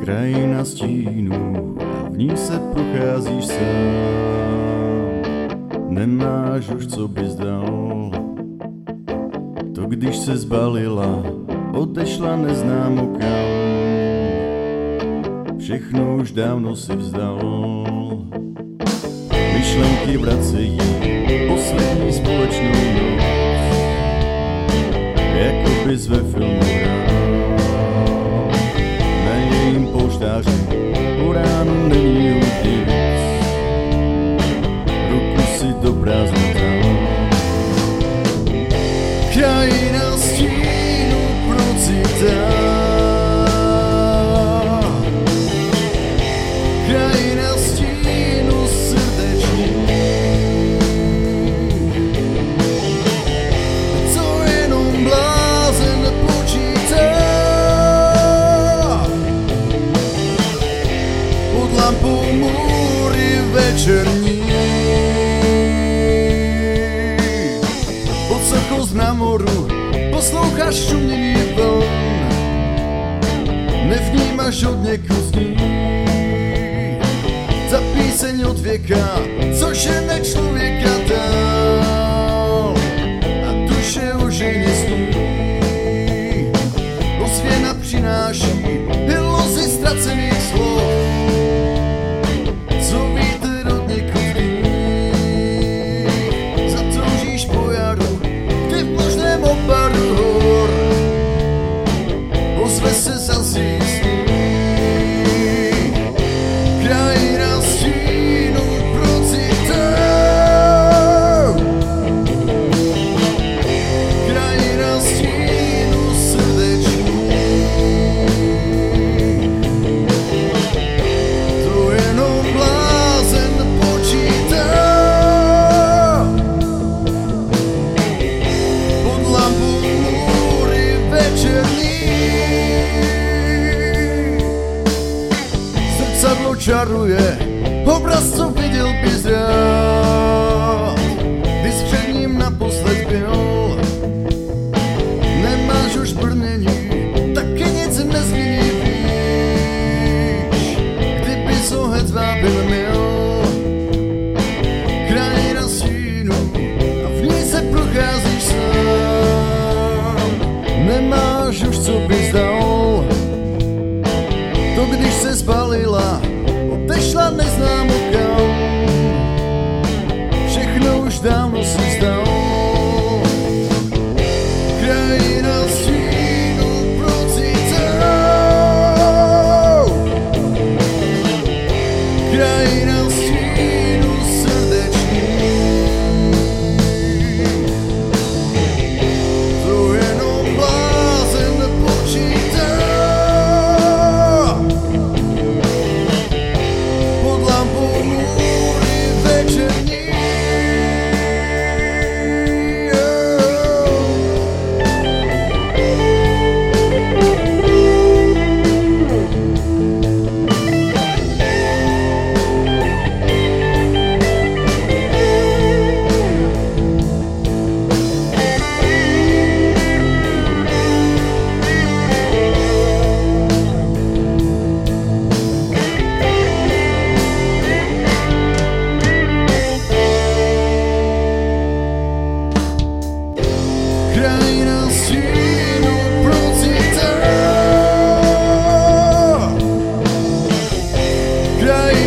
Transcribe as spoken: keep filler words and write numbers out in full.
Krajina stínů a v ní se procházíš sám. Nemáš už co bys dal. To když se zbalila, odešla neznámo kam. Všechno už dávno si vzdal. Myšlenky vracejí poslední společnou noc, jako bys ve filmu hrál. Na jejím polštáři po ránu není už nic, ruku si do prázdna dal. Krajina stínu procitá, krajina stínu srdeční, co jenom blázen počítá. Pod lampou můry večerní, pod sochou na moru posloucháš šumění vln, nevnímáš od někud zní. Za píseň od věka, co žene člověka dál, a duše už jej nesní. Ozvěna přináší iluzi ztracených slov, co vítr od někud dní. Zatoužíš po jaru, kdy v možném oparu hor ozve se zase sní. Krajina stínu procitá, krajina stínu srdeční, to jenom blázen počítá. Pod lampou můry večerní, zrcadlo čaruje obraz, co viděl bys rád, když před ním naposled byl. Nemáš už brnění, taky nic nezmění, víš, kdybys ho hned vábil měl. Krajina stínu a v ní se procházíš sám. Nemáš už co bys dal. To když se spalila, odešla neznámo kam. Všechno už dávno si vzdal. Krajina stínu procitá, krajina stínu srdeční, to jenom blázen počítá. Pod lampou můry večerní, krajina stínu procitá, krajina